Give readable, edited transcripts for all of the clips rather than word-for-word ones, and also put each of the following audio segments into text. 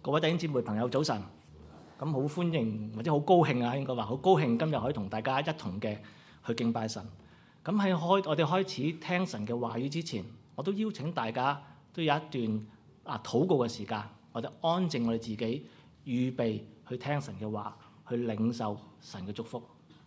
各位弟兄姊妹朋友早晨，咁好歡迎或者好高興啊，應該話好高興今日可以同大家一同嘅去敬拜神。咁喺我哋開始聽神嘅話語之前，我都邀請大家都有一段禱告嘅時間，我哋安靜我哋自己，預備去聽神嘅話，去領受神嘅祝福。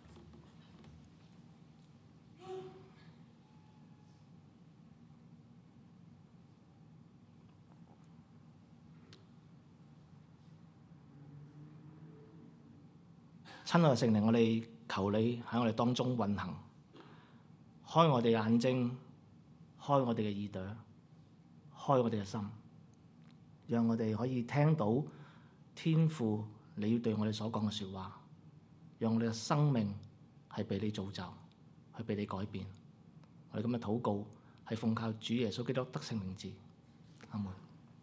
親愛嘅聖靈，我哋求你喺我哋當中運行，開我哋眼睛，開我哋嘅耳朵，開我哋嘅心，讓我哋可以聽到天父你要對我哋所講嘅說話，讓我哋嘅生命係被你造就，去被你改變。我哋今日禱告係奉靠主耶穌基督得勝名字，阿門。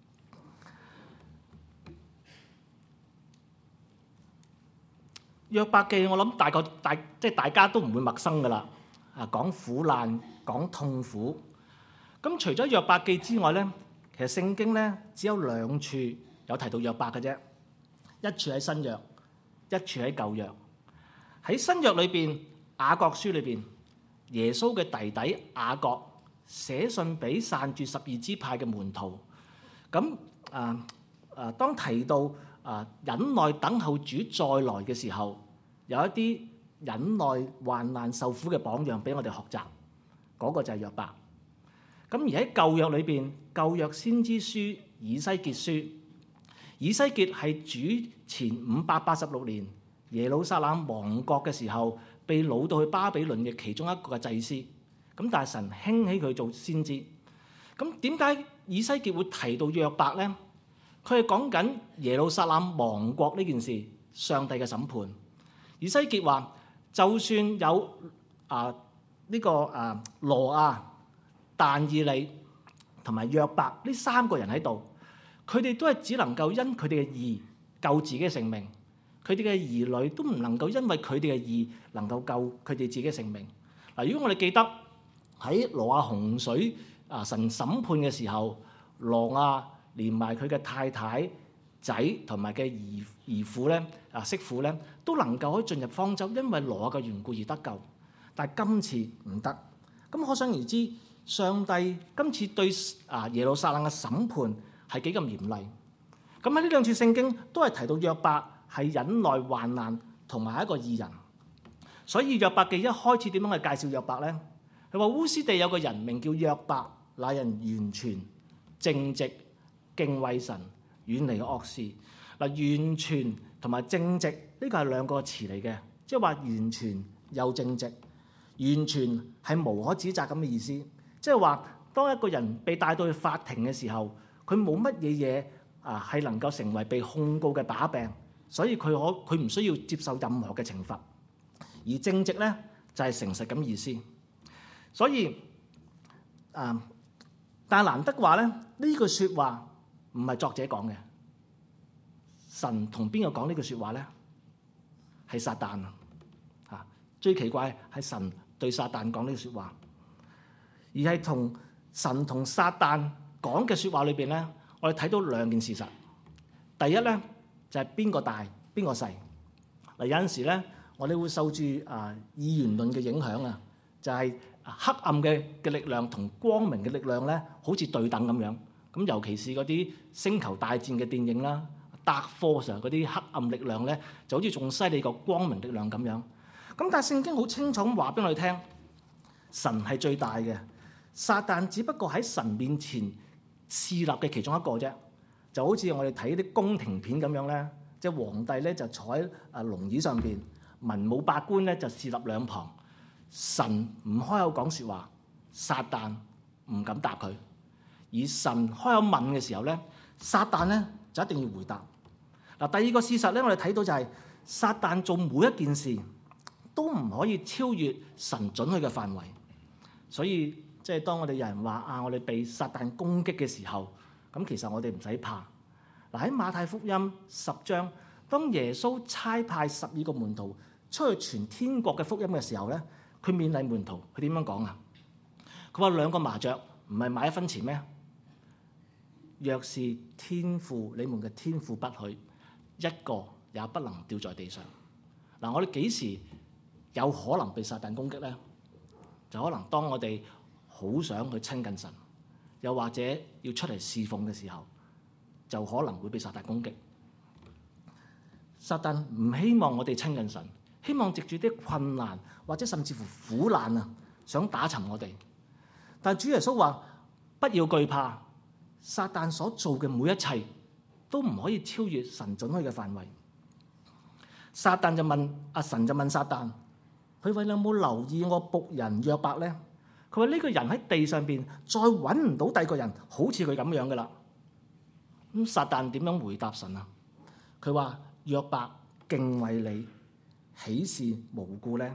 約伯記我諗大家都唔會陌生噶啦，講苦難，講痛苦。咁除咗約伯記之外咧，其實聖經咧只有兩處有提到約伯嘅啫，一處喺新約，一處喺舊約。喺新約裏邊，雅各書裏邊，耶穌嘅弟弟雅各寫信俾散住12支派嘅門徒。咁當提到忍耐等候主再來嘅時候，有一啲忍耐患難受苦嘅榜樣俾我哋學習，嗰個就係約伯。咁而喺舊約裏邊，舊約先知書以西結書，以西結係主前586年耶路撒冷亡國嘅時候，被擄到去巴比倫嘅其中一個嘅祭司。咁但係神興起佢做先知。咁點解以西結會提到約伯咧？佢係講緊耶路撒冷亡國呢件事，上帝嘅審判。以西結話，就算有羅亞、但以理同埋約伯呢3個人喺度，佢哋都係只能夠因佢哋嘅義救自己嘅性命，佢哋嘅兒女都唔能夠因為佢哋嘅義能夠救佢哋自己嘅性命。嗱，如果我哋記得喺羅亞洪水神審判嘅時候，羅亞連埋佢嘅太太、仔同埋嘅兒婦咧、媳婦咧，都能夠可以進入方舟，因為羅亞嘅緣故而得救。但係今次唔得，咁可想而知，上帝今次對耶路撒冷嘅審判係幾咁嚴厲。咁喺呢兩處聖經都係提到約伯係忍耐患難同埋一個義人。所以約伯記一開始點樣去介紹約伯咧？佢話烏斯地有個人名叫約伯，那人完全正直，敬畏神，遠離惡事。完全同埋正直呢個係兩個詞嚟嘅，即係話完全又正直，完全係無可指責咁嘅意思。即係話當一個人被帶到去法庭嘅時候，佢冇乜嘢係能夠成為被控告嘅把柄，所以佢唔需要接受任何嘅懲罰。而正直咧就係誠實咁意思。所以但係難得話咧，呢句説話唔係作者講嘅。神同邊個講呢句説話咧？係撒旦啊！最奇怪係神對撒旦講呢句説話，而係同神同撒旦講嘅説話裏邊咧，我哋睇到兩件事實。第一咧就係邊個大邊個細。有陣時咧，我哋會受住二元論嘅影響啊，就係黑暗嘅力量同光明嘅力量咧，好似對等咁樣。咁尤其是嗰啲星球大戰嘅電影啦。Dark Force 嗰啲黑暗力量咧，就好似仲犀利過光明力量咁樣。咁但係聖經好清楚咁話俾我哋聽，神係最大嘅，撒旦只不過喺神面前侍立嘅其中一個啫。就好似我哋睇啲宮廷片咁樣咧，即係皇帝咧就坐喺龍椅上邊，文武百官咧就侍立兩旁。神唔開口講説話，撒旦唔敢答佢；而神開口問嘅時候咧，撒旦咧就一定要回答。第二個事實咧，我哋睇到就係撒旦做每一件事都唔可以超越神准許嘅範圍。所以即係當我哋有人話我哋被撒旦攻擊嘅時候，咁其實我哋唔使怕。喺馬太福音10章，當耶穌差派12個門徒出去傳天國嘅福音嘅時候咧，佢勉勵門徒，佢點樣講啊？佢話2個麻雀唔係買1分錢咩？ 若是天父你們嘅天父不許，一個也不能掉在地上。嗱，我哋幾時有可能被撒旦攻擊咧？就可能當我哋好想去親近神，又或者要出嚟侍奉嘅時候，就可能會被撒旦攻擊。撒旦唔希望我哋親近神，希望藉住啲困難或者甚至乎苦難啊，想打沉我哋。但主耶穌話：不要懼怕，撒旦所做嘅每一切都唔可以超越神准許嘅範圍。神就問撒旦：佢話你有冇留意我僕人約伯咧？佢話呢個人喺地上邊再揾唔到第二個人好似佢咁樣噶啦。咁撒旦點樣回答神啊？佢話：約伯敬畏你，豈是無故咧？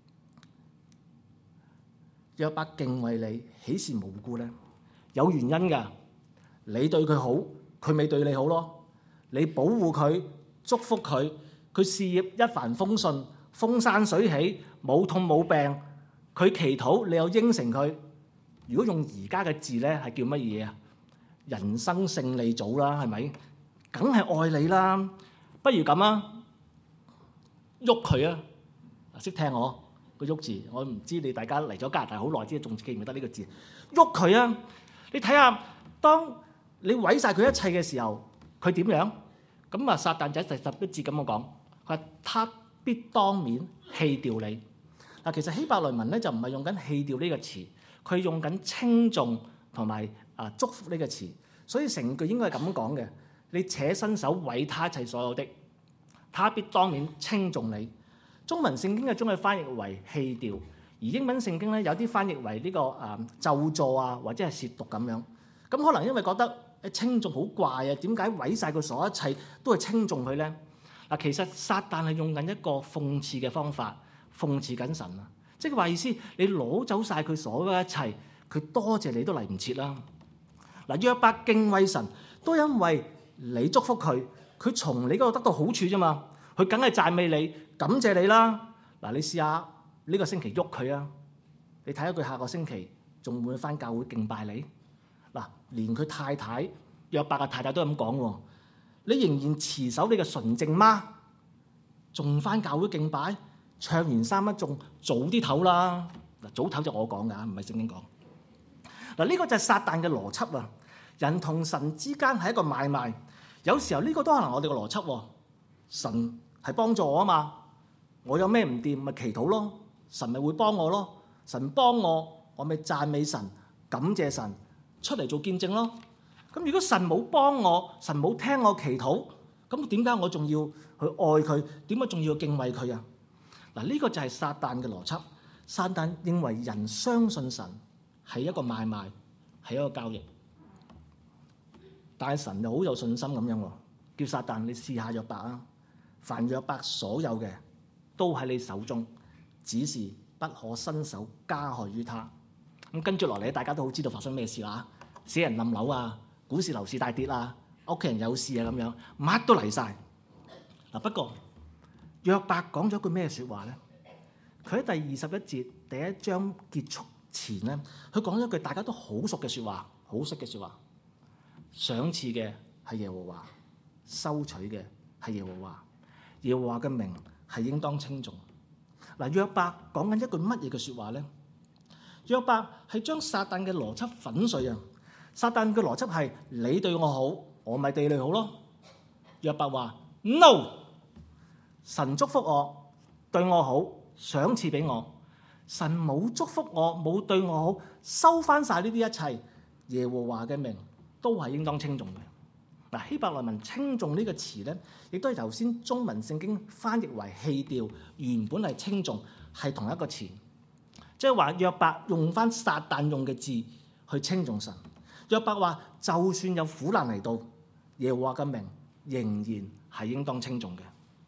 約伯敬畏你，豈是無故咧？有原因噶。你對佢好，佢咪對你好咯。你保護佢，祝福佢，佢事業一帆風順，風生水起，冇痛冇病。佢祈禱，你又應承佢。如果用而家嘅字咧，係叫乜嘢啊？人生勝利組啦，係咪？梗係愛你啦。不如咁啊，喐佢啊！識聽我個喐字，我唔知你大家嚟咗加拿大好耐，知仲記唔記得呢個字？喐佢啊！你睇下，當你毀晒佢一切嘅時候，佢點樣？咁啊，撒旦就喺第11節咁樣講，佢話他必當面棄掉你。嗱，其實希伯來文咧就唔係用緊棄掉呢個詞，佢用緊稱頌同埋祝福呢個詞，所以成句應該係咁講嘅。你且伸手毀他一切所有的，他必當面稱頌你。中文聖經嘅將佢翻譯為棄掉，而英文聖經咧有啲翻譯為呢個咒詛啊，或者係褻瀆咁樣。咁可能因為覺得稱頌好怪啊，點解毀晒佢所有一切都係稱頌佢咧？嗱，其實撒旦係用緊一個諷刺嘅方法，諷刺緊神啊！即係話意思，你攞走晒佢所有一切，佢多謝你都嚟唔切啦。嗱，約伯敬畏神，都因為你祝福佢，佢從你嗰度得到好處啫嘛。佢梗係讚美你，感謝你啦。嗱，你試下呢個星期喐佢啊，你睇下佢下個星期仲會返教會敬拜你。嗱，連佢太太約伯嘅太太都咁講喎，你仍然持守你嘅純正嗎？仲返教會敬拜？唱完三一仲早啲唞啦。嗱，早唞就我講㗎，唔係聖經講。嗱，呢個就係撒旦嘅邏輯啊！人同神之間係一個買賣，有時候呢個都可能我哋嘅邏輯喎。神係幫助我啊嘛，我有咩唔掂咪祈禱咯，神咪會幫我咯。神幫我，我咪讚美神、感謝神，出嚟做見證咯。咁如果神冇幫我，神冇聽我祈禱，咁點解我仲要去愛佢？點解仲要敬畏佢啊？嗱，呢個就係撒旦嘅邏輯。撒旦認為人相信神係一個買賣，係一個交易。但係神就好有信心咁樣喎，叫撒旦你試下約伯啊！凡約伯所有嘅都喺你手中，只是不可伸手加害於他。咁跟住落嚟，大家都好知道發生咩事啦，死人冧樓啊，股市樓市大跌啊，屋企人有事啊咁樣，乜都嚟晒。嗱，不過約伯講咗句咩説話咧？佢喺第21節第一章結束前咧，佢講咗一句大家都好熟嘅説話，好識嘅説話。賞賜嘅係耶和華，收取嘅係耶和華。耶和華嘅名係應當稱頌。嗱，約伯講緊一句乜嘢嘅説話咧？約伯係將撒旦嘅邏輯粉碎啊！撒旦嘅邏輯係你對我好，我咪對你好咯。約伯話 No， 神祝福我，對我好，賞賜俾我。神冇祝福我，冇對我好，收翻晒呢啲一切。耶和華嘅名都係應當稱頌嘅。嗱，希伯來文稱頌呢個詞咧，亦都係頭先中文聖經翻譯為棄掉，原本係稱頌，係同一個詞。即係話約伯用翻撒旦用嘅字去稱頌神。約伯話：就算有苦難嚟到，耶和華嘅名仍然係應當稱頌嘅。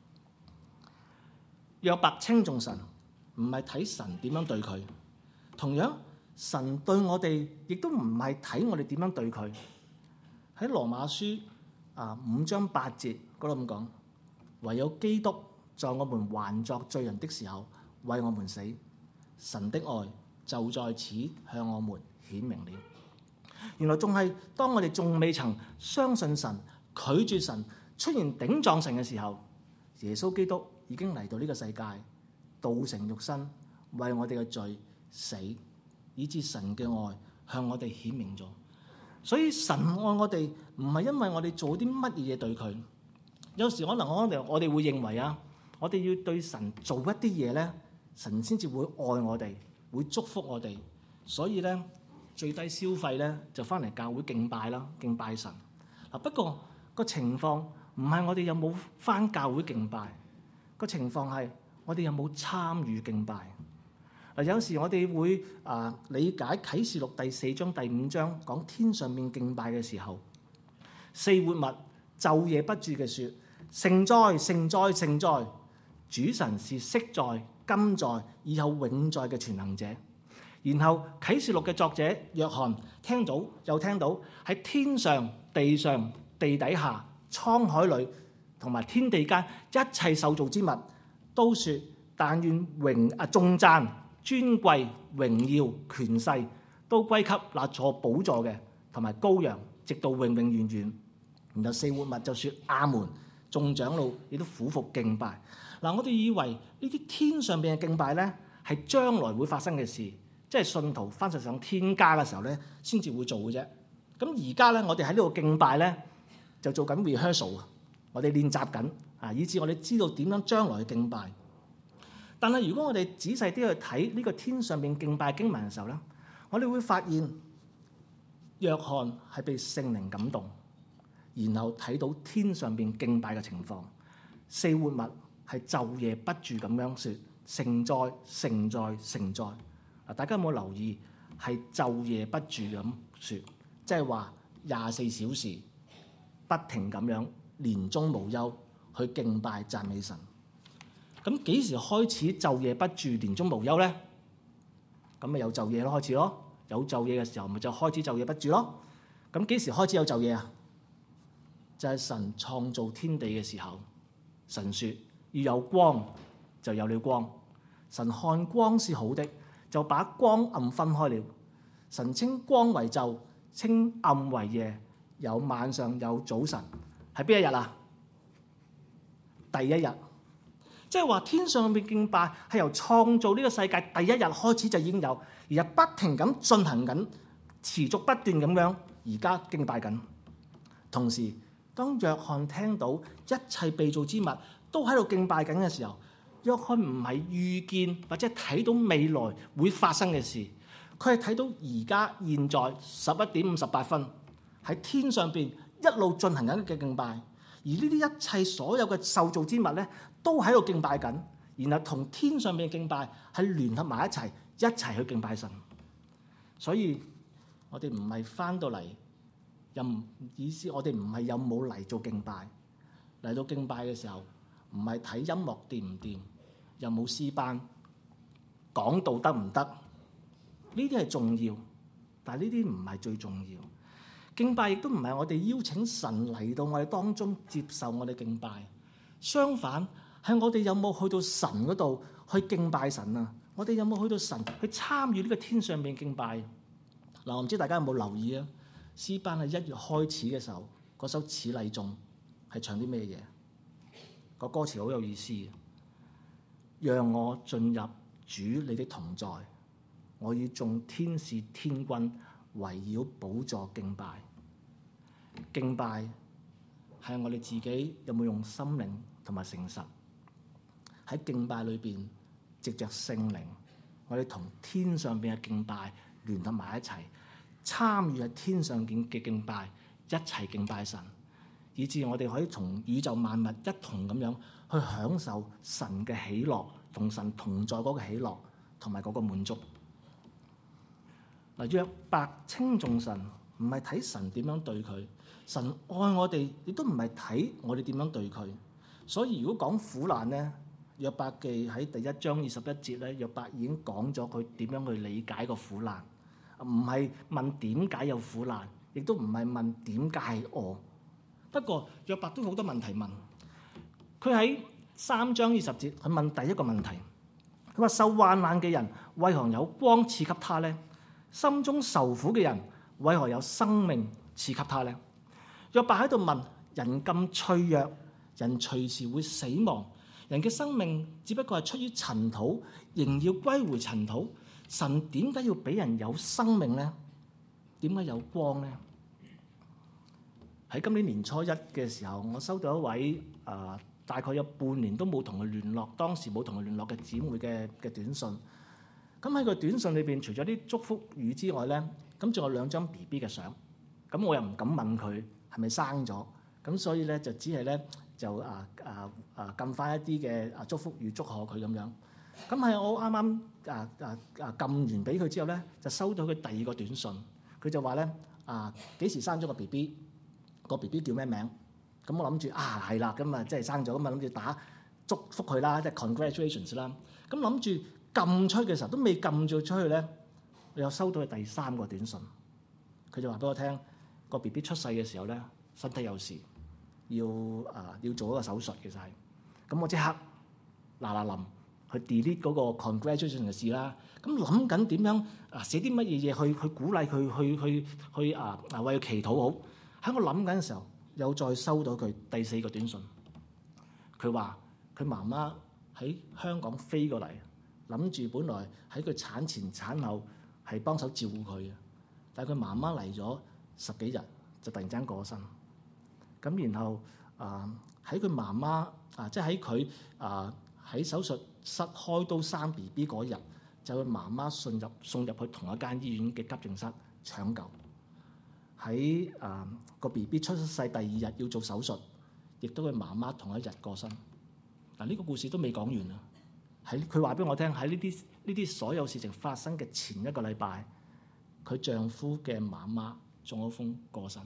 約伯稱頌神，唔係睇神點樣對佢。同樣，神對我哋亦都唔係睇我哋點樣對佢。喺羅馬書5章8節嗰度咁講，唯有基督在我們還作罪人的時候為我們死，神的愛就在此向我們顯明了。 原來仲係當我哋仲未曾相信神、拒絕神、出現頂撞神嘅時候，耶穌基督已經嚟到呢個世界，道成肉身，為我哋嘅罪死，以致神嘅愛向我哋顯明咗。所以神愛我哋唔係因為我哋做啲乜嘢對佢。有時可能我哋會認為啊，我哋要對神做一啲嘢咧，神先至會愛我哋，會祝福我哋。所以咧，最低消費咧就翻嚟教會敬拜啦，敬拜神。嗱，不過個情況唔係我哋有冇翻教會敬拜，個情況係我哋有冇參與敬拜。嗱，有時我哋會理解啟示錄第4章第5章講天上面敬拜嘅時候，四活物晝夜不住嘅説：聖哉，聖哉，聖哉！主神是昔在、今在、以後永在嘅全能者。然後啟示錄嘅作者約翰聽到喺天上、地上、地底下、滄海裏同埋天地間一切受造之物都説：但願頌讚、尊貴、榮耀、權勢都歸給那坐寶座嘅同埋羔羊，直到永永遠遠。然後四活物就説：阿門。眾長老亦都俯伏敬拜。嗱，我哋以為呢啲天上邊嘅敬拜咧係將來會發生嘅事，即係信徒翻上天家嘅時候咧先至會做嘅啫。咁而家咧，我哋喺呢度敬拜咧就做緊 rehearsal， 我哋練習緊啊，以致我哋知道點樣將來去敬拜。但係如果我哋仔細啲去睇呢個天上邊敬拜經文嘅時候咧，我哋會發現約翰係被聖靈感動，然後睇到天上邊敬拜嘅情況。四活物係晝夜不住咁樣説：聖哉，聖哉，聖哉！嗱，大家有冇留意係晝夜不住咁説，即係話24小時不停咁樣連中無休去敬拜讚美神。咁幾時開始晝夜不住連中無休咧？咁咪有晝夜咯，開始咯。有晝夜嘅時候，咪就開始晝夜不住咯。咁幾時開始有晝夜啊？就係神創造天地嘅時候，神說要有光，就有了光。神看光是好的，就把光暗分開了。神稱光為晝，稱暗為夜，有晚上有早晨。係邊一日啊？第一日。即係話天上嘅敬拜係由創造呢個世界第一日開始就已經有，而係不停咁進行緊，持續不斷咁樣而家敬拜緊。同時，當約翰聽到一切被造之物都喺度敬拜緊嘅時候，約翰唔係預見或者睇到未來會發生嘅事，佢係睇到而家現在11:58喺天上邊一路進行緊嘅敬拜，而呢啲一切所有嘅受造之物咧，都喺度敬拜緊，然後同天上面嘅敬拜係聯合埋一齊去敬拜神。所以我哋唔係翻到嚟，意思我哋唔係有冇嚟做敬拜。嚟到敬拜嘅時候，唔係睇音樂掂唔掂，有冇詩班，講道得唔得？呢啲係重要，但係呢啲唔係最重要。敬拜亦都唔係我哋邀請神嚟到我哋當中接受我哋敬拜，相反，係我哋有冇去到神嗰度去敬拜神啊？我哋有冇去到神去參與呢個天上面敬拜？嗱，我唔知大家有冇留意啊？詩班係1月開始嘅時候，嗰首《此禮頌》係唱啲咩嘢？個歌詞好有意思，讓我進入主你的同在，我與眾天使天軍圍繞寶座敬拜。敬拜係我哋自己有冇用心靈同埋誠實喺敬拜裏邊，藉着聖靈，我哋同天上邊嘅敬拜聯合埋一齊，參與喺天上邊嘅敬拜，一齊敬拜神，以致我哋可以同宇宙萬物一同咁樣去享受神嘅喜樂，同神同在嗰個喜樂同埋嗰個滿足。嗱，約伯稱頌神，唔係睇神點樣對佢，神愛我哋，亦都唔係睇我哋點樣對佢。所以如果講苦難咧，約伯記喺第1章21節咧，約伯已經講咗佢點樣去理解個苦難，唔係問點解有苦難，亦都唔係問點解係餓。不過約伯都好多問題問，佢喺3章20節，佢問第一個問題，佢話受患難嘅人為何有光賜給他咧？心中受苦嘅人為何有生命賜給他呢？約伯喺度問：人咁脆弱，人隨時會死亡，人嘅生命只不過係出於塵土，仍要歸回塵土。神點解要俾人有生命呢？點解有光呢？喺今年年初一嘅時候，我收到一位大概有半年都冇同佢聯絡，當時冇同佢聯絡嘅姊妹嘅短信。咁喺個短信裏邊，除咗啲祝福語之外咧，咁仲有2張 BB 嘅相。咁我又唔敢問佢係咪生咗，咁所以咧就只係咧就撳翻一啲嘅祝福語祝賀佢咁樣。咁係我啱啱撳完俾佢之後咧，就收到佢第2個短信。佢就話咧幾時生咗個 BB？ 個 BB 叫咩名？咁我諗住係啦，咁啊即係生咗，咁啊諗住打祝福佢啦，即係 congratulations 啦。咁諗住撳出嘅時候，都未撳咗出去咧，我又收到佢第3個短信。佢就話俾我聽，個 BB 出世嘅時候咧，身體有事，要做一個手術，其實係。咁我即刻嗱臨去 delete 嗰個 congratulations 嘅事啦。咁諗緊點樣寫啲乜嘢嘢去鼓勵佢去為佢祈禱好。喺我諗緊嘅時候，又再收到佢第4個短信。佢話佢媽媽喺香港飛過嚟，諗住本來喺佢產前產後係幫手照顧佢嘅，但係佢媽媽嚟咗10幾日就突然之間過身。咁然後喺佢媽媽即係喺佢喺手術室開刀生 BB 嗰日，就佢媽媽送入去同一間醫院嘅急症室搶救。喺個 BB 出世第2日要做手術，亦都佢媽媽同一日過身。呢個故事都未講完啊！喺佢話俾我聽，喺呢啲所有事情發生嘅前1個禮拜，佢丈夫嘅媽媽中咗風過身。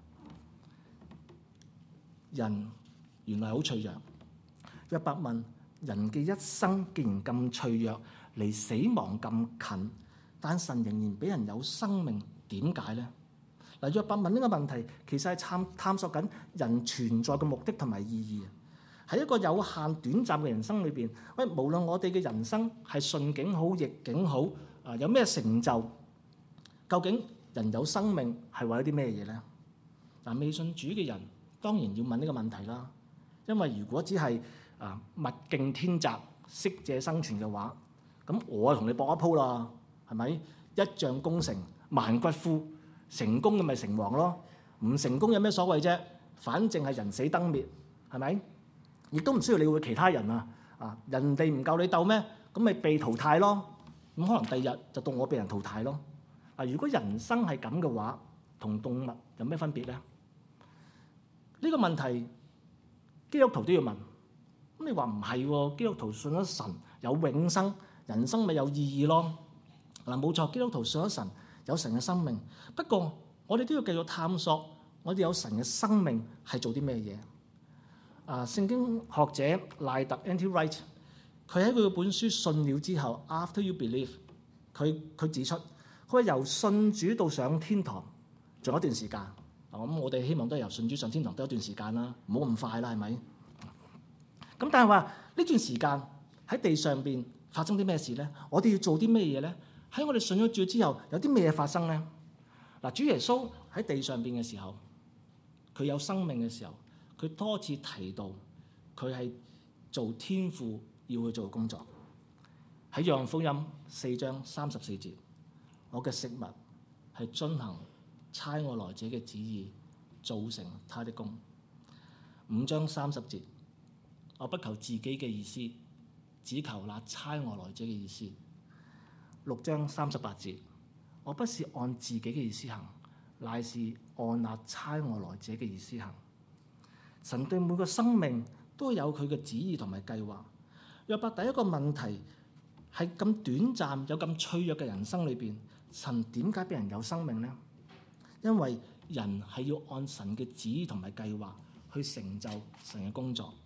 人原來好脆弱。約伯問：人嘅一生既然咁脆弱，離死亡咁近，但神仍然俾人有生命，點解呢？約伯問呢個問題，其實係探索緊人存在嘅目的同埋意義。喺一個有限短暫嘅人生裏邊，無論我哋嘅人生係順境好、逆境好，有咩成就，究竟人有生命係為咗啲咩嘢咧？未信主嘅人當然要問呢個問題啦。因為如果只係物競天擇、適者生存嘅話，咁我同你搏一鋪啦，係咪？一將功成萬骨枯。成功嘅咪成王咯，唔成功有咩所謂啫？反正係人死燈滅，係咪？亦都唔需要理會其他人人哋唔夠你鬥咩？咁咪被淘汰咯。咁可能第日就到我被人淘汰咯。如果人生係咁嘅話，同動物有咩分別咧？呢個問題基督徒都要問。咁你話唔係喎？基督徒信咗神有永生，人生咪有意義咯？冇錯，基督徒信咗神。有神嘅生命，不過我哋都要繼續探索，我哋有神嘅生命係做啲咩嘢？聖經學者賴特 N.T. Wright， 佢喺佢嘅本書《信了之後》After You Believe， 佢指出，佢話由信主到上天堂仲有一段時間。咁我哋希望都係由信主上天堂都有一段時間啦，唔好咁快啦，係咪？咁但係話呢段時間喺地上邊發生啲咩事咧？我哋要做啲咩嘢咧？喺我哋信咗主之後，有啲咩嘢發生咧？主耶穌喺地上邊嘅時候，佢有生命嘅時候，佢多次提到佢係做天父要去做嘅工作。喺約翰福音4章34節，我嘅食物係遵行差我來者嘅旨意，做成他的工。5章30節，我不求自己嘅意思，只求那差我來者嘅意思。6章38節，我不是按自己嘅意思行，乃是按那差我來者嘅意思行。神對每個生命都有佢嘅旨意同埋計劃。約伯第一個問題係咁短暫、有咁脆弱嘅人生裏邊，神點解俾人有生命呢？因為人係要按神嘅旨意同埋計劃去成就神嘅工作。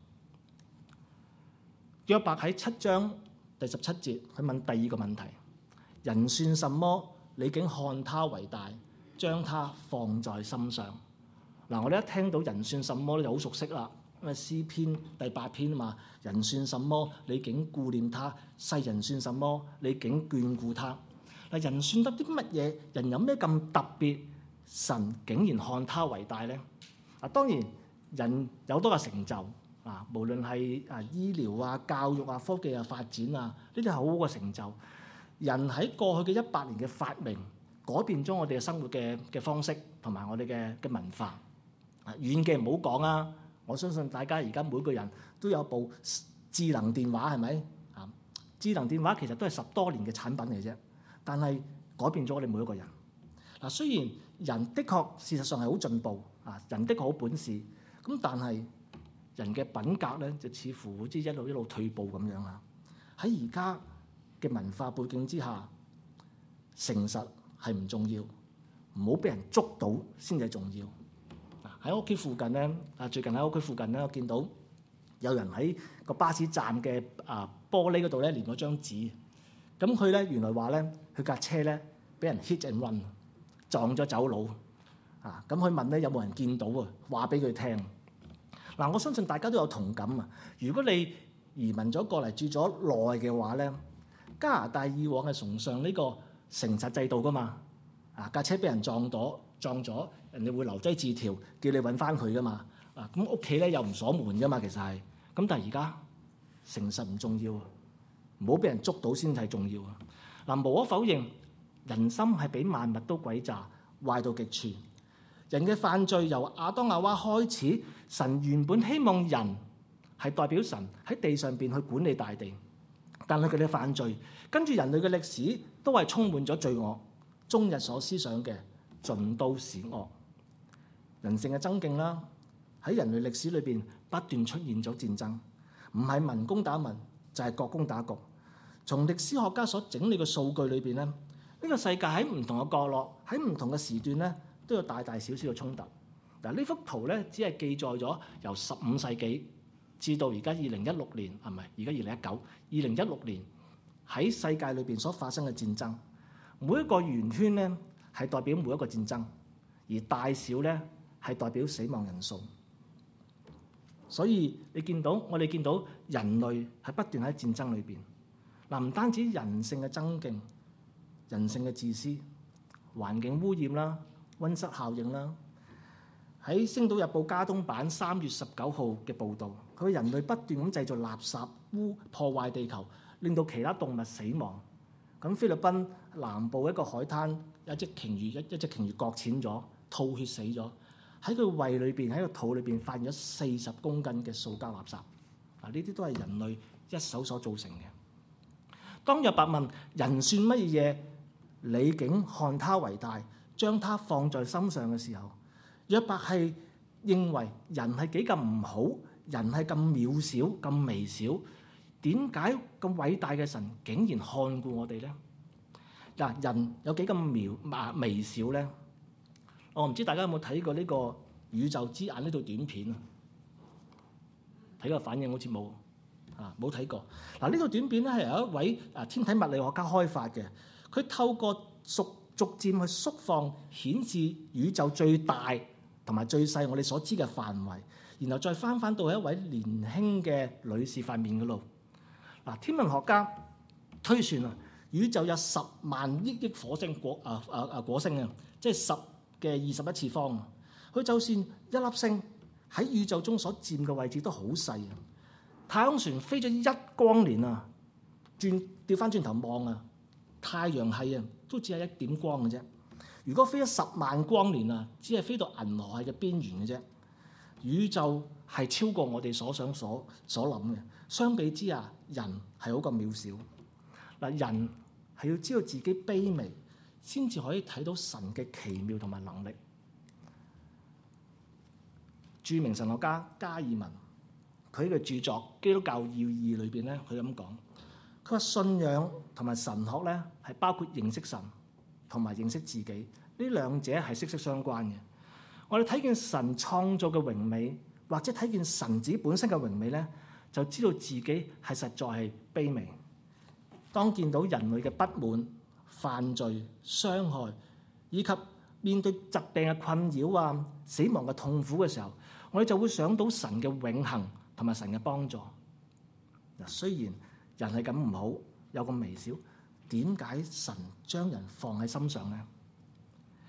約伯喺7章第17節，佢問第2個問題。人算什麼？你竟看他為大，將他放在心上。我哋一聽到人算什麼咧，就好熟悉啦。因為詩篇第8篇啊嘛，人算什麼？你竟顧念他；世人算什麼？你竟眷顧他。人算得啲乜嘢？人有咩咁特別？ 神竟然看他為大咧？當然人有多個成就無論係醫療教育科技發展呢啲係好好嘅成就。人喺過去嘅100年嘅發明，改變咗我哋嘅生活嘅方式同埋我哋嘅文化。遠嘅唔好講我相信大家而家每個人都有部智能電話，係咪？智能電話其實都係10多年嘅產品嚟啫，但係改變咗我哋每一個人。雖然人的確事實上係好進步，人的確好本事，咁但係人嘅品格咧就似乎好似一路退步咁樣喺而家嘅文化背景之下，誠實係唔重要，唔好俾人捉到先至重要。喺屋企附近咧，最近喺屋企附近咧，我見到有人喺個巴士站嘅玻璃嗰度咧連咗張紙。咁佢咧原來話咧，佢架車咧俾人 hit and run 撞咗走佬。咁佢問咧有冇人見到話俾佢聽。我相信大家都有同感如果你移民咗過嚟住咗耐嘅話咧，加拿大以往係崇尚呢個誠實制度噶嘛。架車俾人撞咗，人哋會留低字條叫你揾翻佢噶嘛。咁屋企咧又唔鎖門噶嘛，其實係。咁但係而家誠實唔重要，唔好俾人捉到先係重要無可否認，人心係比萬物都詭詐，壞到極處。人嘅犯罪由亞當夏娃開始，神原本希望人係代表神喺地上邊去管理大地，但係佢哋犯罪，跟住人類嘅歷史都係充滿咗罪惡，終日所思想嘅盡都是惡。人性嘅爭競啦，喺人類歷史裏邊不斷出現咗戰爭，唔係民攻打民，就係國攻打國。從歷史學家所整理嘅數據裏邊咧，呢個世界喺唔同嘅角落，喺唔同嘅時段咧，都有大大小小嘅衝突。呢幅圖咧，只係記載咗由15世紀至到而家2016年，係咪？而家2016年喺世界裏邊所發生嘅戰爭，每一個圓圈咧係代表每一個戰爭，而大小咧係代表死亡人數。所以我哋見到人類係不斷喺戰爭裏邊。唔單止人性嘅爭競、人性嘅自私、環境污染啦、溫室效應啦。喺《星島日報》加東版3月19號嘅報導，佢人類不斷咁製造垃圾破壞地球，令到其他動物死亡。咁菲律賓南部一個海灘，一隻鯨魚擱淺咗，吐血死咗。喺佢胃裏邊，喺個肚裏邊發現咗40公斤嘅塑膠垃圾。呢啲都係人類一手所造成嘅。當約伯問人算乜嘢，你竟看他為大，將他放在心上嘅時候，約伯係認為人係幾咁唔好，人係咁渺小、咁微小，點解咁偉大嘅神竟然看顧我哋咧？人有幾咁微小咧？我唔知大家有冇睇過呢個《宇宙之眼》呢套短片睇個反應好似冇睇過。呢套短片咧係由一位天體物理學家開發嘅，佢透過逐漸去縮放顯示宇宙最大同埋最細我哋所知嘅範圍，然後再翻到一位年輕嘅女士塊面嗰度。天文學家推算宇宙有10萬億火星火星即係10嘅21次方。佢就算一粒星喺宇宙中所佔嘅位置都好細。太空船飛咗1光年調翻轉頭望太陽系都只係1點光嘅啫。如果飛咗10萬光年只係飛到銀河系嘅邊緣嘅啫。宇宙係超過我哋所想所諗嘅。相比之下，人係好咁渺小。人係要知道自己卑微，先至可以睇到神嘅奇妙同埋能力。著名神學家加爾文，佢嘅著作《基督教要義》裏邊咧，佢咁講：佢話信仰同埋神學咧係包括認識神同埋認識自己，呢兩者係息息相關嘅。我哋睇見神創造嘅榮美，或者睇見神子本身嘅榮美咧，就知道自己係實在係卑微。當見到人類嘅不滿、犯罪、傷害，以及面對疾病嘅困擾死亡嘅痛苦嘅時候，我哋就會想到神嘅永恆同埋神嘅幫助。雖然人係咁唔好，有咁微小，點解神將人放喺心上呢？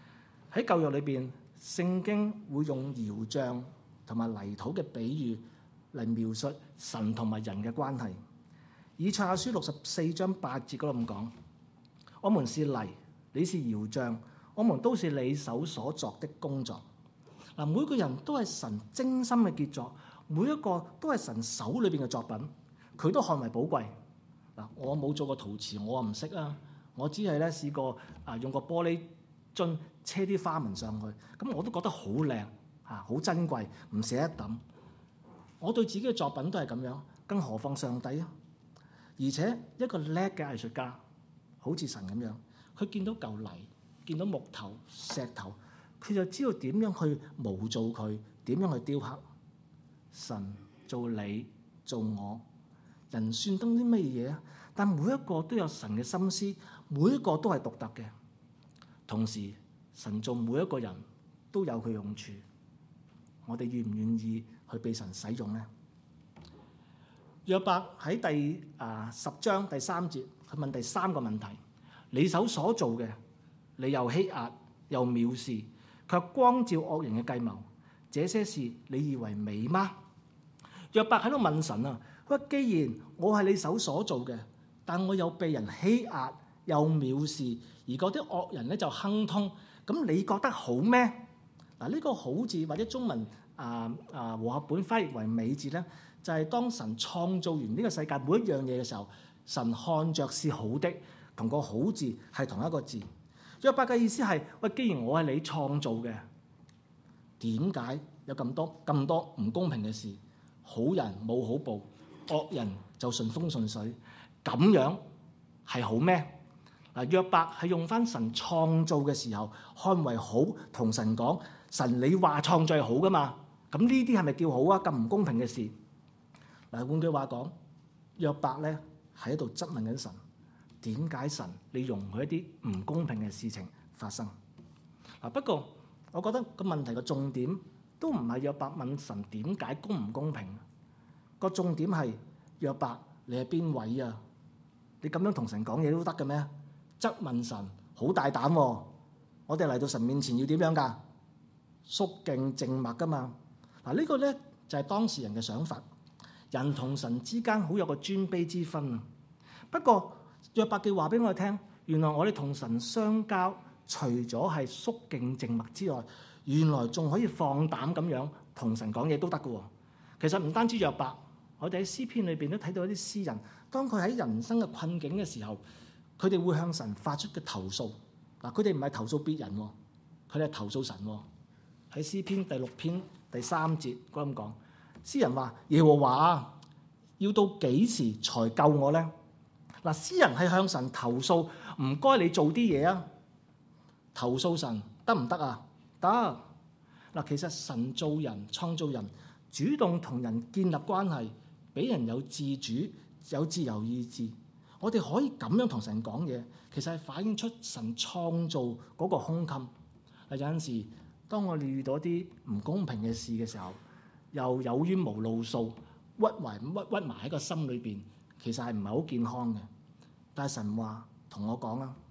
喺舊約裏邊，聖經會用窯匠同埋泥土嘅比喻嚟描述神同埋人嘅關係。以賽亞書64章8節嗰度咁講：我們是泥，你是窯匠，我們都是你手所作的工作。嗱，每個人都係神精心嘅傑作，每一個都係神手裏邊嘅作品，佢都看為寶貴。嗱，我冇做過陶瓷，我唔識啊，我只係咧試過用個玻璃樽車啲花紋上去，咁我都覺得好靚好珍貴，唔捨得抌。我對自己嘅作品都係咁樣，更何況上帝啊！而且一個叻嘅藝術家，好似神咁樣，佢見到嚿泥，見到木頭、石頭，佢就知道點樣去模造佢，點樣去雕刻。神做你做我，人算得啲乜嘢啊？但每一個都有神嘅心思，每一個都係獨特嘅。同時，神做每一個人都有佢用處。我哋願唔願意去被神使用呢？約伯喺第10章第3節，佢問第3個問題：你手所做嘅，你又欺壓又藐視，卻光照惡人嘅計謀，這些事你以為美嗎？約伯喺度問神啊，佢話既然我係你手所做嘅，但我又被人欺壓又藐視，而嗰啲惡人咧就亨通，咁你覺得好咩？嗱，呢個好字或者中文和合本翻譯為美字咧，就係當神創造完呢個世界每一樣嘢嘅時候，神看着是好的，同個好字係同一個字。約伯嘅意思係：喂，既然我係你創造嘅，點解有咁多唔公平嘅事？好人冇好報，惡人就順風順水，咁樣係好咩？嗱，約伯係用翻神創造嘅時候看為好，同神講：神你話創造係好噶嘛？咁呢啲係咪叫好啊？咁唔公平嘅事。嗱，換句話講，約伯咧喺度質問緊神：點解神你容許一啲唔公平嘅事情發生？嗱，不過我覺得個問題嘅重點都唔係約伯問神點解公唔公平，個重點係約伯你係邊位啊？你咁樣同神講嘢都得嘅咩？質問神好大膽喎！我哋嚟到神面前要點樣㗎？肅敬靜默㗎嘛。嗱，呢個咧就係當事人嘅想法。人同神之間好有個尊卑之分啊。不過約伯記話俾我哋聽，原來我哋同神相交，除咗係肅敬靜默之外，原來仲可以放膽咁樣同神講嘢都得嘅喎。其實唔單止約伯，我哋喺詩篇裏邊都睇到一啲詩人，當佢喺人生嘅困境嘅時候，佢哋會向神發出嘅投訴。嗱，佢哋唔係投訴別人，佢哋係投訴神。喺詩篇第6篇第3節嗰咁講，詩人話：耶和華要到幾時才救我咧？嗱，詩人係向神投訴，唔該你做啲嘢啊！投訴神得唔得啊？得。嗱，其實神造人、創造人，主動同人建立關係，俾人有自主、有自由意志。我哋可以咁樣同神講嘢，其實係反映出神創造嗰個胸襟。有陣時，當我哋遇到啲唔公平嘅事嘅時候，又有冤無路訴，屈埋喺個心裏邊，其實係唔係好健康嘅。但係神話同我講啦，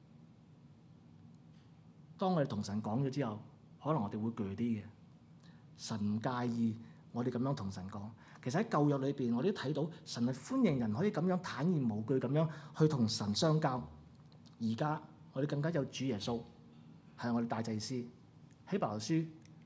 當我哋同神講咗之後，可能我哋會懼啲嘅。神唔介意我哋咁樣同神講。其實喺舊約裏邊，我哋都睇到神係歡迎人可以咁樣坦然無懼咁樣去同神相交。而家我哋更加有主耶穌係我哋大祭司。希伯來書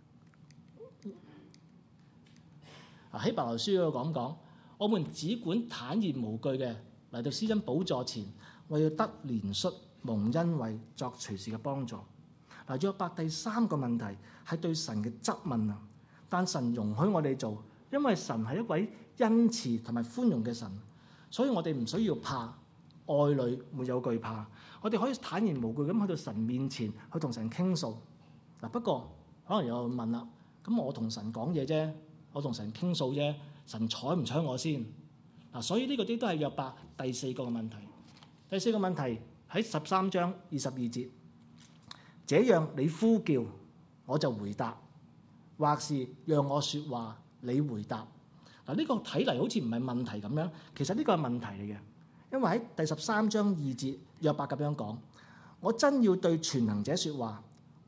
希伯來書嗰度講，我們只管坦然無懼嘅嚟到施恩寶座前，為要得憐恤、蒙恩惠、作隨時嘅幫助。嗱，約伯第3個問題係對神嘅質問啊，但神容許我哋做，因為神係一位恩慈同埋寬容嘅神，所以我哋唔需要怕，愛裏沒有懼怕，我哋可以坦然無懼咁去到神面前去同神傾訴。嗱，不過可能有人問啦，咁我同神講嘢啫，我同神傾訴啫，神睬唔睬我先？嗱，所以呢個啲都係約伯第4個問題。第4個問題喺13章22節，這樣你呼叫，我就回答；或是讓我說話，你回答。嗱，呢個睇嚟好似唔係問題咁樣，其實呢個係問題嚟嘅，因為喺第13章2節，約伯咁樣講：我真要對全能者說話，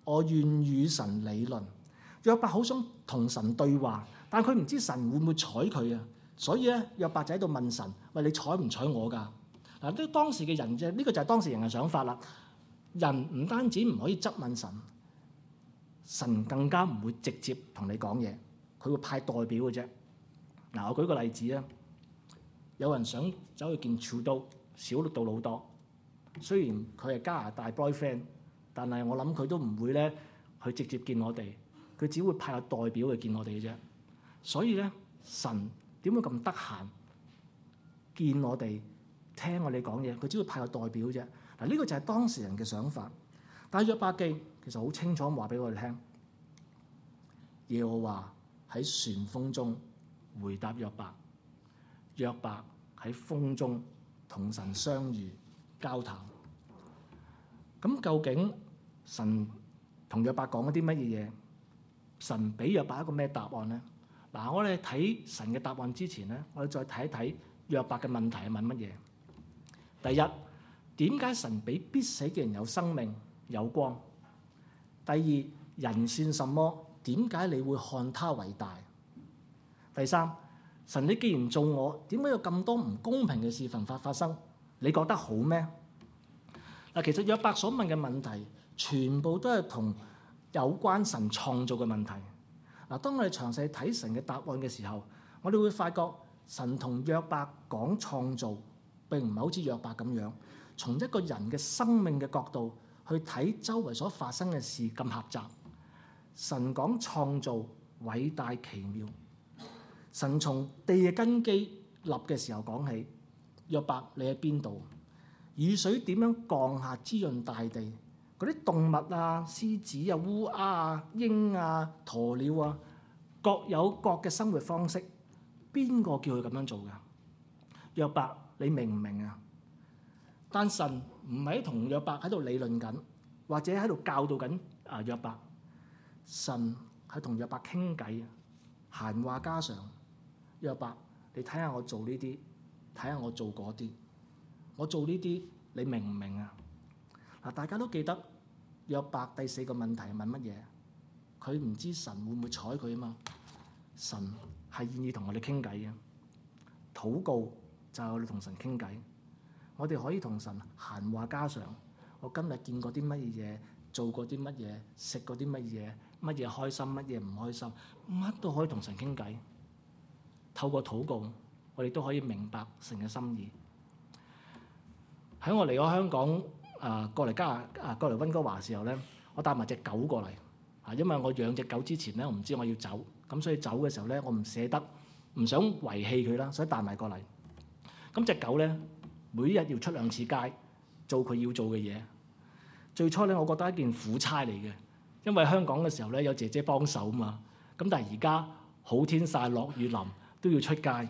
我願與神理論。約伯好想同神對話，但佢唔知神會唔會睬佢啊，所以咧約伯就喺度問神：喂，你睬唔睬我㗎？嗱，呢當時嘅人啫，呢個就係當時人嘅想法啦。人唔單止唔可以質問神，神更加唔會直接同你講嘢，佢會派代表嘅啫。嗱，我舉個例子啊，有人想走去見超都小杜魯多，雖然佢係加拿大 boyfriend， 但係我諗佢都唔會咧去直接見我哋，佢只會派個代表去見我哋嘅啫。所以咧，神點會咁得閒見我哋聽我哋講嘢？佢只會派個代表啫。嗱，呢個就係當時人嘅想法。但係約伯記其實好清楚咁話俾我哋聽，耶和華喺旋風中回答約伯，約伯喺風中同神相遇交談。咁究竟神同約伯講咗啲乜嘢嘢？神俾約伯一個咩答案咧？嗱，我哋睇神嘅答案之前咧，我哋再睇一睇約伯嘅問題係問乜嘢？第一，點解神俾必死嘅人有生命有光？第二，人算什麼？點解你會看他為大？第三，神你既然造我，點解有咁多唔公平嘅事發生？你覺得好咩？嗱，其實約伯所問嘅問題，全部都係同有關神創造嘅問題。嗱，當我哋詳細睇神嘅答案嘅時候，我哋會發覺神同約伯講創造，並唔係好似約伯咁樣，從一個人嘅生命嘅角度去睇周圍所發生嘅事咁狹窄。神講創造偉大奇妙，神從地嘅根基立嘅時候講起，約伯你喺邊度？雨水點樣降下滋潤大地？嗰啲動物啊、獅子啊、烏鴉啊、鷹啊、鴕鳥啊，各有各嘅生活方式。邊個叫佢咁樣做㗎？約伯，你明唔明啊？但神唔係同約伯喺度理論緊，或者喺度教導緊約伯。神係同約伯傾偈，閒話家常。約伯，你睇下我做呢啲，睇下我做嗰啲。我做呢啲，你明唔明啊？嗱，大家都記得約伯第四個問題係問乜嘢？佢唔知神會唔會睬佢啊嘛？神係願意同我哋傾偈嘅，禱告就係我哋同神傾偈。我哋可以同神閒話家常。我今日見過啲乜嘢，做過啲乜嘢，食過啲乜嘢，乜嘢開心，乜嘢唔開心，乜都可以同神傾偈。透過禱告，我哋都可以明白神嘅心意。喺我離開香港過嚟溫哥華嘅時候咧，我帶埋隻狗過嚟，因為我養隻狗之前咧，我唔知我要走，咁所以走嘅時候咧，我唔捨得，唔想遺棄佢啦，所以帶埋過嚟。咁隻狗咧，每日要出2次街，做佢要做嘅嘢。最初咧，我覺得係一件苦差嚟嘅，因為香港嘅時候咧有姐姐幫手嘛。咁但係而家好天曬落雨淋都要出街。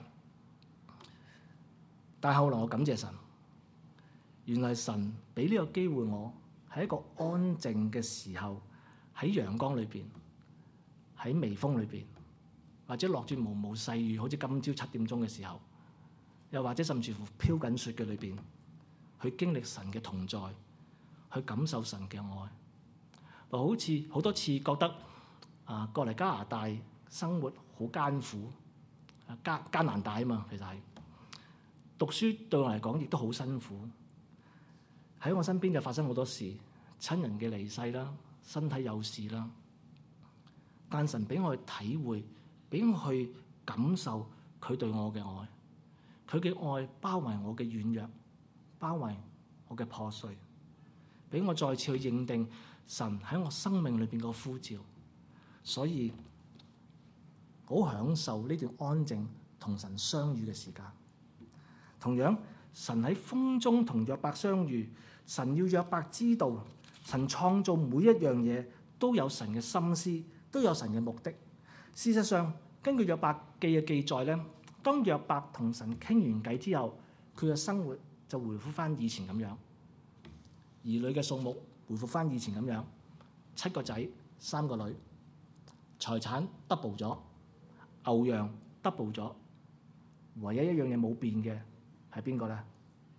但係後來我感謝神。原來神俾呢個機會我，喺一個安靜嘅時候，喺陽光裏邊，喺微風裏邊，或者落住毛毛細雨，好似今朝7點鐘嘅時候，又或者甚至乎飄緊雪嘅裏邊，去經歷神嘅同在，去感受神嘅愛。好似好多次覺得過嚟加拿大生活好艱苦，艱難大啊嘛，其實係讀書對我嚟講亦都好辛苦。喺我身邊就發生好多事，親人嘅離世啦，身體有事啦。但神俾我去體會，俾我去感受佢對我嘅愛。佢嘅愛包圍我嘅軟弱，包圍我嘅破碎，俾我再次去認定神喺我生命裏邊個呼召。所以好享受呢段安靜同神相遇嘅時間。同樣，神喺風中同約伯相遇。神要約伯知道，神創造每一樣嘢都有神嘅心思，都有神嘅目的。事實上，根據約伯記嘅記載咧，當約伯同神傾完偈之後，佢嘅生活就回復翻以前咁樣，兒女嘅數目回復翻以前咁樣，7個仔3個女，財產 double 咗，牛羊 double 咗，唯一一樣嘢冇變嘅係邊個咧？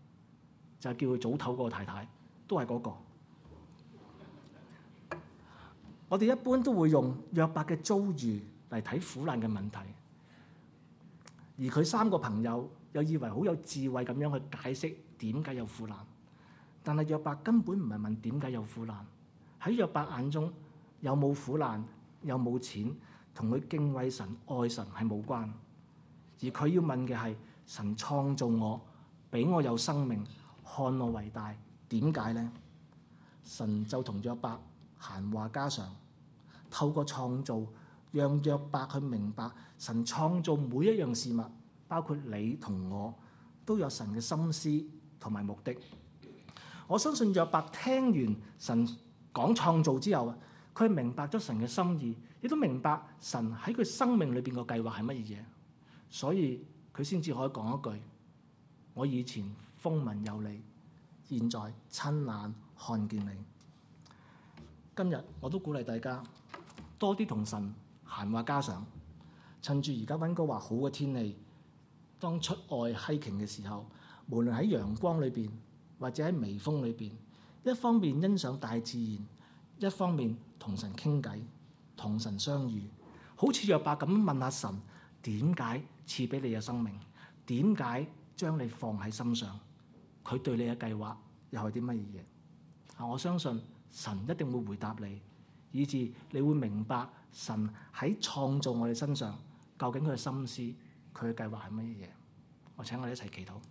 就係叫佢早唞嗰個太太，都係嗰個。 我哋一般都會用約伯嘅遭遇嚟睇苦難嘅問題，而佢三個朋友又以為好有智慧咁樣去解釋點解有苦難，但係約伯根本唔係問點解有苦難。喺約伯眼中，有冇苦難，有冇錢，同佢敬畏神、愛神係冇關。而佢要問嘅係：神創造我，俾我有生命，看我為大，點解呢？神就同約伯閒話家常，透過創造，讓約伯去明白神創造每一樣事物，包括你同我，都有神嘅心思同埋目的。我相信約伯聽完神講創造之後，佢明白咗神嘅心意，亦都明白神喺佢生命裏邊個計劃係乜嘢，所以佢先至可以講一句：我以前風聞有你，現在親眼看見你。今日我都鼓勵大家多啲同神閒話家常，趁住而家溫哥華好嘅天氣，當出外 hiking 嘅時候，無論喺陽光裏邊或者喺微風裏邊，一方面欣賞大自然，一方面同神傾偈，同神相遇，好似約伯咁問下神：點解賜俾你嘅生命？點解將你放喺心上？佢對你嘅計劃又係啲乜嘢？我相信神一定會回答你，以致你會明白神喺創造我哋身上究竟佢嘅心思、佢嘅計劃係乜嘢。我請我哋一齊祈禱。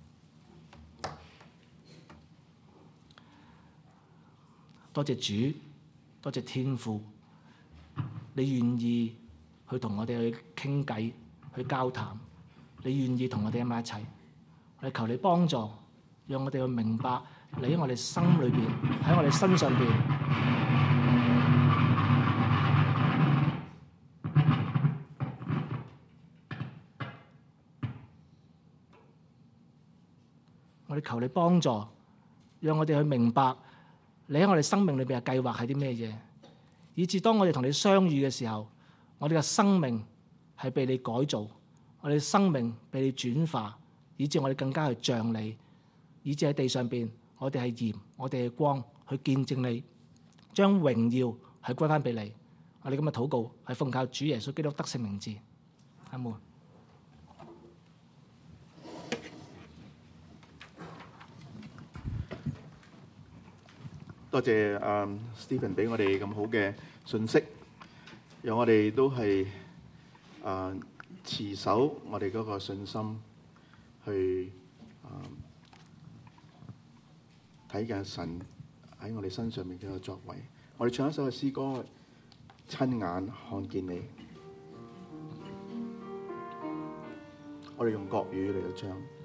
多謝主，多謝天父，你願意去同我哋去傾偈、去交談，你願意同我哋喺埋一齊。我哋求你幫助，讓我哋去明白你喺我哋心裏邊，喺我哋身上邊。我哋求你幫助，讓我哋去明白你喺我哋生命裏邊嘅計劃係啲咩嘢，以至當我哋同你相遇嘅時候，我哋嘅生命係被你改造，我哋嘅生命被你轉化，以至我哋更加去像你，以至喺地上邊，我哋係鹽，我哋係光，去見證你，將榮耀係歸翻俾你。我哋今日禱告係奉靠主耶穌基督得勝名字，阿門。 多謝Stephen 俾我哋咁好嘅信息，讓我哋都係持守我哋嗰個信心，去睇見神喺我哋身上面嘅作為。我哋唱一首嘅詩歌，親眼看見你。我哋用國語嚟到唱。